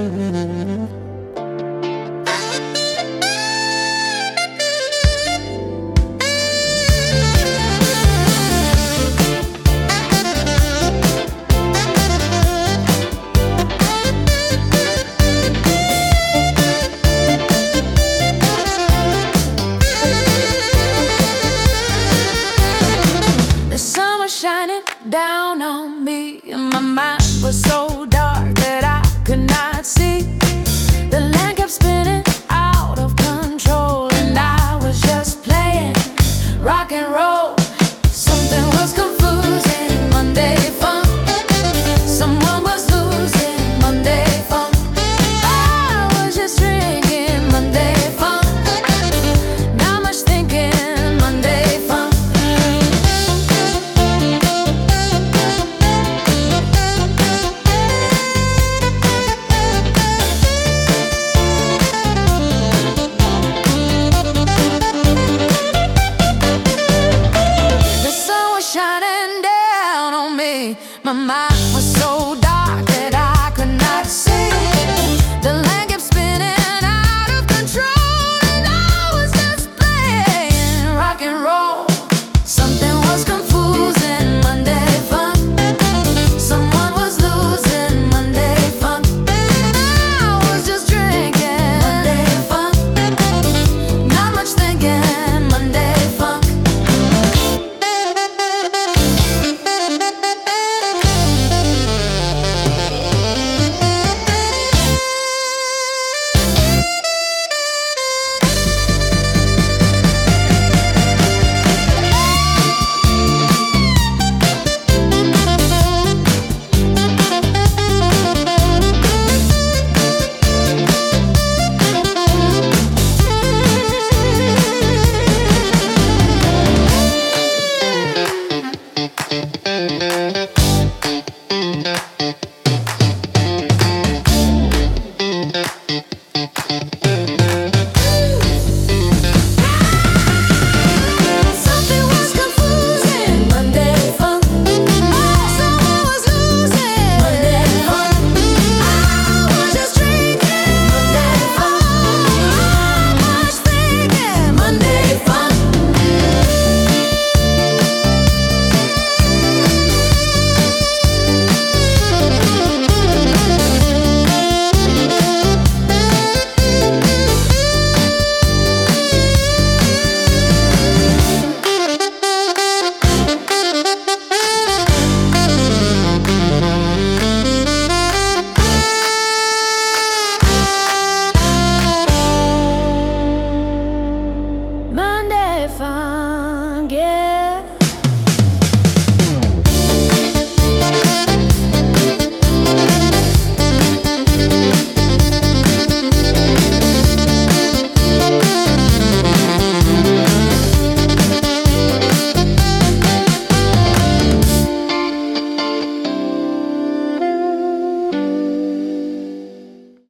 Shining down on me, and my mind was so dark that I could not see. The land kept spinning out of control, and I was just playing rock and roll. Something was confusing, Monday fun. Someone was losing, Monday fun. I was just drinking, Monday fun. Not much thinking, Monday fun. Shining down on me, my mind